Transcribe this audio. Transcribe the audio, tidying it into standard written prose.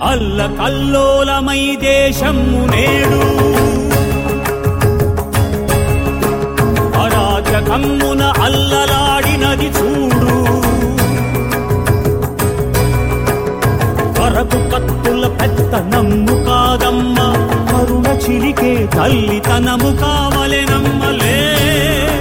అల్లకల్లోలమై దేశము నేడు అరాచకమ్మున అల్లలాడినది చూడు. కరకు కత్తుల పెత్తనమ్ము కాదమ్మ, కరుణ చిలికే తల్లితనము కావలెనమ్మలే.